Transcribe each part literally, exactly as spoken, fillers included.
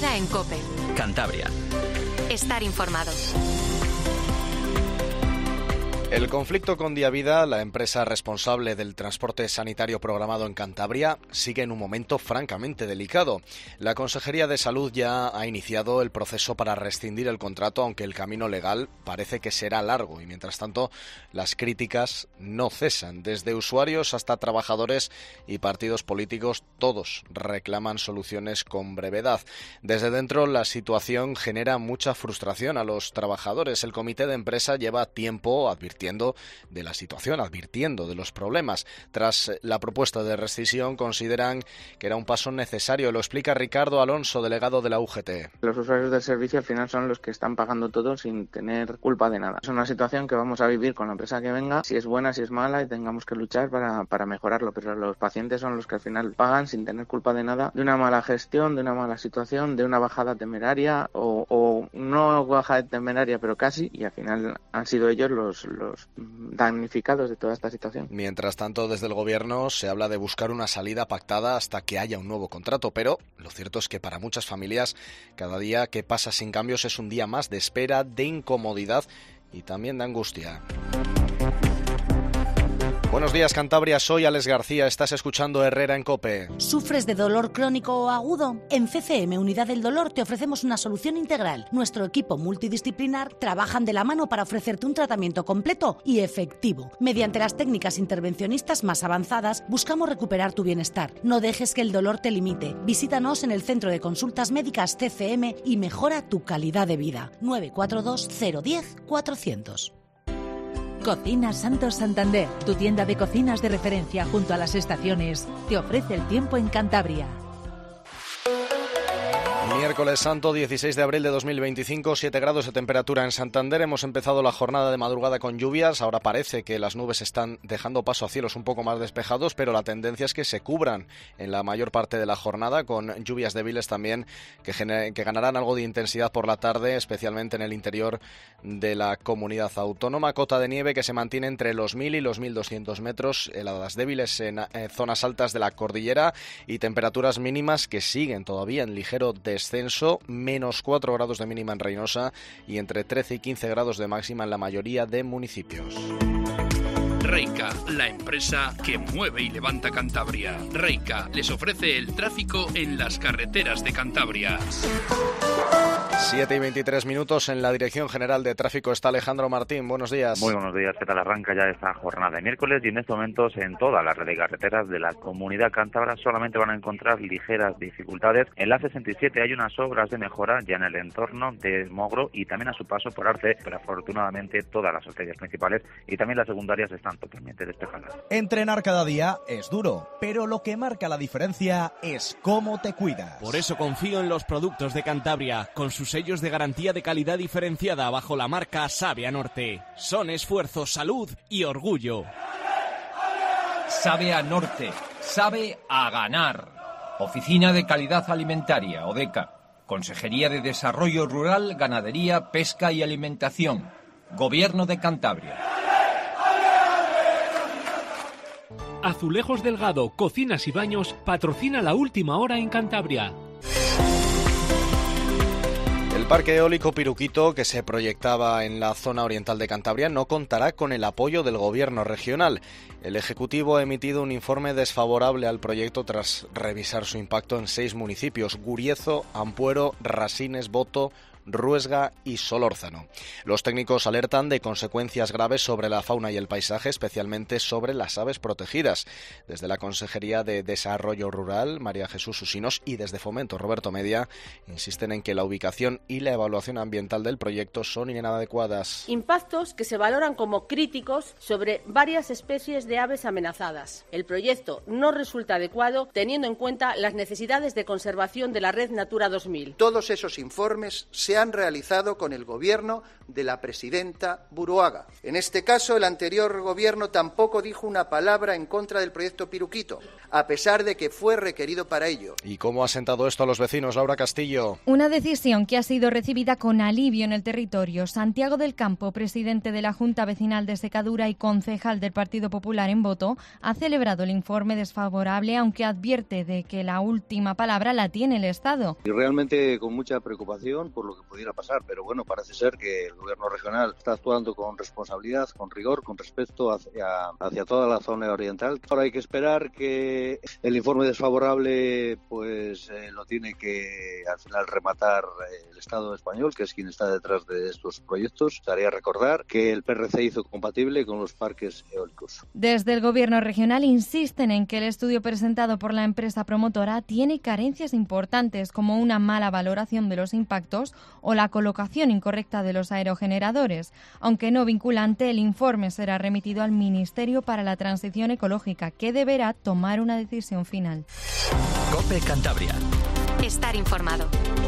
Herrera en COPE. Cantabria. Estar informado. El conflicto con Diavida, la empresa responsable del transporte sanitario programado en Cantabria, sigue en un momento francamente delicado. La Consejería de Salud ya ha iniciado el proceso para rescindir el contrato, aunque el camino legal parece que será largo y, mientras tanto, las críticas no cesan. Desde usuarios hasta trabajadores y partidos políticos, todos reclaman soluciones con brevedad. Desde dentro, la situación genera mucha frustración a los trabajadores. El comité de empresa lleva tiempo advirtiendo de la situación, advirtiendo de los problemas. Tras la propuesta de rescisión, consideran que era un paso necesario. Lo explica Ricardo Alonso, delegado de la U G T. Los usuarios del servicio al final son los que están pagando todo sin tener culpa de nada. Es una situación que vamos a vivir con la empresa que venga, si es buena, si es mala, y tengamos que luchar para, para mejorarlo. Pero los pacientes son los que al final pagan sin tener culpa de nada, de una mala gestión, de una mala situación, de una bajada temeraria o, o no bajada temeraria, pero casi, y al final han sido ellos los, los damnificados de toda esta situación. Mientras tanto, desde el Gobierno se habla de buscar una salida pactada hasta que haya un nuevo contrato, pero lo cierto es que para muchas familias cada día que pasa sin cambios es un día más de espera, de incomodidad y también de angustia. Buenos días, Cantabria, soy Alex García, estás escuchando Herrera en COPE. ¿Sufres de dolor crónico o agudo? En C C M Unidad del Dolor te ofrecemos una solución integral. Nuestro equipo multidisciplinar trabajan de la mano para ofrecerte un tratamiento completo y efectivo. Mediante las técnicas intervencionistas más avanzadas, buscamos recuperar tu bienestar. No dejes que el dolor te limite. Visítanos en el Centro de Consultas Médicas C C M y mejora tu calidad de vida. nueve cuatro dos cero uno cero cuatrocientos. Cocinas Santos Santander, tu tienda de cocinas de referencia junto a las estaciones, te ofrece el tiempo en Cantabria. Miércoles Santo, dieciséis de abril de dos mil veinticinco, siete grados de temperatura en Santander. Hemos empezado la jornada de madrugada con lluvias. Ahora parece que las nubes están dejando paso a cielos un poco más despejados, pero la tendencia es que se cubran en la mayor parte de la jornada, con lluvias débiles también que, gener- que ganarán algo de intensidad por la tarde, especialmente en el interior de la comunidad autónoma. Cota de nieve que se mantiene entre los mil y los mil doscientos metros, heladas débiles en eh, zonas altas de la cordillera y temperaturas mínimas que siguen todavía en ligero descenso. Descenso, menos cuatro grados de mínima en Reynosa y entre trece y quince grados de máxima en la mayoría de municipios. Reica, la empresa que mueve y levanta Cantabria. Reica les ofrece el tráfico en las carreteras de Cantabria. siete y veintitrés minutos. En la Dirección General de Tráfico está Alejandro Martín. Buenos días. Muy buenos días. ¿Qué tal? Arranca ya esta jornada de miércoles y en estos momentos en toda la red de carreteras de la comunidad cántabra solamente van a encontrar ligeras dificultades. En la sesenta y siete hay unas obras de mejora ya en el entorno de Mogro y también a su paso por Arce, pero afortunadamente todas las arterias principales y también las secundarias están totalmente despejadas. Entrenar cada día es duro, pero lo que marca la diferencia es cómo te cuidas. Por eso confío en los productos de Cantabria, con sus sellos de garantía de calidad diferenciada bajo la marca Sabe a Norte. Son esfuerzo, salud y orgullo. Sabe a Norte, sabe a ganar. Oficina de Calidad Alimentaria, ODECA. Consejería de Desarrollo Rural, Ganadería, Pesca y Alimentación. Gobierno de Cantabria. Azulejos Delgado, Cocinas y Baños patrocina La Última Hora en Cantabria. El parque eólico Piruquito, que se proyectaba en la zona oriental de Cantabria, no contará con el apoyo del gobierno regional. El Ejecutivo ha emitido un informe desfavorable al proyecto tras revisar su impacto en seis municipios: Guriezo, Ampuero, Rasines, Boto, Ruesga y Solórzano. Los técnicos alertan de consecuencias graves sobre la fauna y el paisaje, especialmente sobre las aves protegidas. Desde la Consejería de Desarrollo Rural, María Jesús Usinos, y desde Fomento, Roberto Media, insisten en que la ubicación y la evaluación ambiental del proyecto son inadecuadas. Impactos que se valoran como críticos sobre varias especies de aves amenazadas. El proyecto no resulta adecuado teniendo en cuenta las necesidades de conservación de la red Natura dos mil. Todos esos informes se se han realizado con el gobierno de la presidenta Buruaga. En este caso, el anterior gobierno tampoco dijo una palabra en contra del proyecto Piruquito, a pesar de que fue requerido para ello. ¿Y cómo ha sentado esto a los vecinos, Laura Castillo? Una decisión que ha sido recibida con alivio en el territorio. Santiago del Campo, presidente de la Junta Vecinal de Secadura y concejal del Partido Popular en Boto, ha celebrado el informe desfavorable, aunque advierte de que la última palabra la tiene el Estado. Y realmente con mucha preocupación por lo que pudiera pasar, pero bueno, parece ser que el Gobierno regional está actuando con responsabilidad, con rigor, con respeto hacia, hacia toda la zona oriental. Ahora hay que esperar que el informe desfavorable pues eh, lo tiene que al final rematar el Estado español, que es quien está detrás de estos proyectos. Haría recordar que el P R C hizo compatible con los parques eólicos. Desde el Gobierno regional insisten en que el estudio presentado por la empresa promotora tiene carencias importantes, como una mala valoración de los impactos o la colocación incorrecta de los aerogeneradores. Aunque no vinculante, el informe será remitido al Ministerio para la Transición Ecológica, que deberá tomar una decisión final. COPE Cantabria. Estar informado.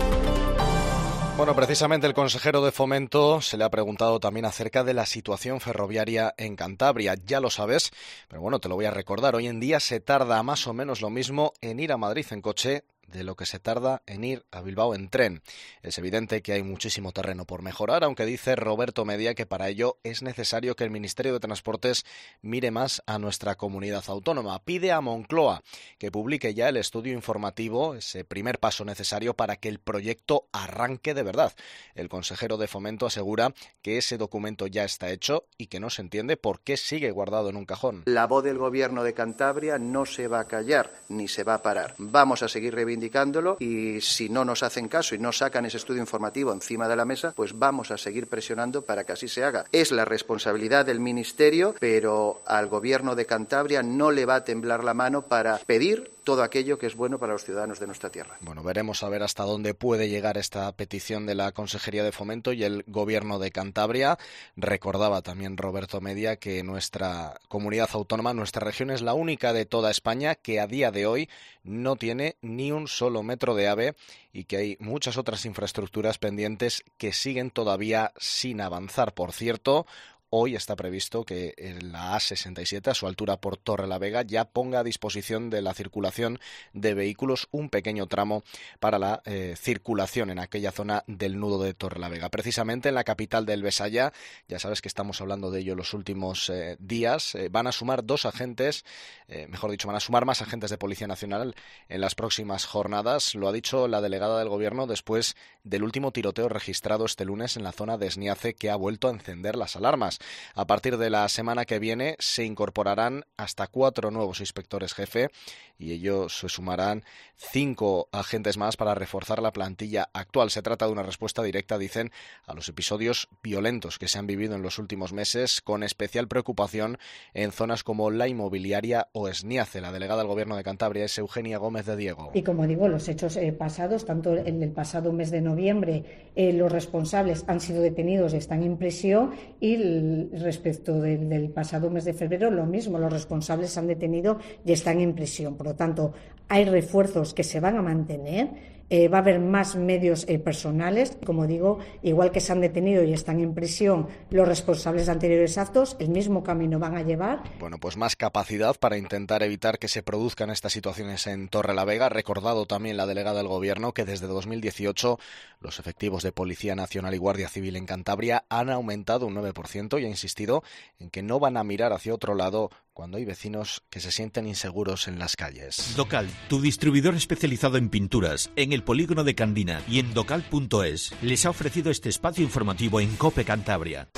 Bueno, precisamente el consejero de Fomento se le ha preguntado también acerca de la situación ferroviaria en Cantabria. Ya lo sabes, pero bueno, te lo voy a recordar. Hoy en día se tarda más o menos lo mismo en ir a Madrid en coche de lo que se tarda en ir a Bilbao en tren. Es evidente que hay muchísimo terreno por mejorar, aunque dice Roberto Media que para ello es necesario que el Ministerio de Transportes mire más a nuestra comunidad autónoma. Pide a Moncloa que publique ya el estudio informativo, ese primer paso necesario para que el proyecto arranque de verdad. El consejero de Fomento asegura que ese documento ya está hecho y que no se entiende por qué sigue guardado en un cajón. La voz del Gobierno de Cantabria no se va a callar ni se va a parar. Vamos a seguir reivindicando indicándolo y si no nos hacen caso y no sacan ese estudio informativo encima de la mesa, pues vamos a seguir presionando para que así se haga. Es la responsabilidad del Ministerio, pero al Gobierno de Cantabria no le va a temblar la mano para pedir todo aquello que es bueno para los ciudadanos de nuestra tierra. Bueno, veremos a ver hasta dónde puede llegar esta petición de la Consejería de Fomento y el Gobierno de Cantabria. Recordaba también Roberto Media que nuestra comunidad autónoma, nuestra región es la única de toda España que a día de hoy no tiene ni un solo metro de AVE y que hay muchas otras infraestructuras pendientes que siguen todavía sin avanzar. Por cierto, hoy está previsto que la A sesenta y siete, a su altura por Torrelavega, ya ponga a disposición de la circulación de vehículos un pequeño tramo para la eh, circulación en aquella zona del nudo de Torrelavega. Precisamente en la capital del Besaya, ya sabes que estamos hablando de ello los últimos eh, días, eh, van a sumar dos agentes, eh, mejor dicho, van a sumar más agentes de Policía Nacional en las próximas jornadas. Lo ha dicho la delegada del Gobierno después del último tiroteo registrado este lunes en la zona de Esniace, que ha vuelto a encender las alarmas. A partir de la semana que viene se incorporarán hasta cuatro nuevos inspectores jefe y ellos se sumarán cinco agentes más para reforzar la plantilla actual. Se trata de una respuesta directa, dicen, a los episodios violentos que se han vivido en los últimos meses, con especial preocupación en zonas como la inmobiliaria o Esniace. La delegada del Gobierno de Cantabria es Eugenia Gómez de Diego. Y como digo, los hechos eh, pasados, tanto en el pasado mes de noviembre, eh, los responsables han sido detenidos y están en prisión, y el, respecto del, del pasado mes de febrero, lo mismo, los responsables se han detenido y están en prisión. Por lo tanto, hay refuerzos que se van a mantener. Eh, va a haber más medios eh, personales, como digo, igual que se han detenido y están en prisión los responsables de anteriores actos, el mismo camino van a llevar. Bueno, pues más capacidad para intentar evitar que se produzcan estas situaciones en Torrelavega. Ha recordado también la delegada del Gobierno que desde dos mil dieciocho los efectivos de Policía Nacional y Guardia Civil en Cantabria han aumentado un nueve por ciento y ha insistido en que no van a mirar hacia otro lado cuando hay vecinos que se sienten inseguros en las calles. Docal, tu distribuidor especializado en pinturas, en el polígono de Candina y en docal punto es, les ha ofrecido este espacio informativo en COPE Cantabria.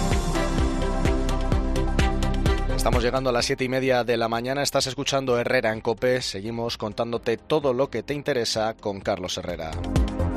Estamos llegando a las siete y media de la mañana, estás escuchando Herrera en COPE, seguimos contándote todo lo que te interesa con Carlos Herrera.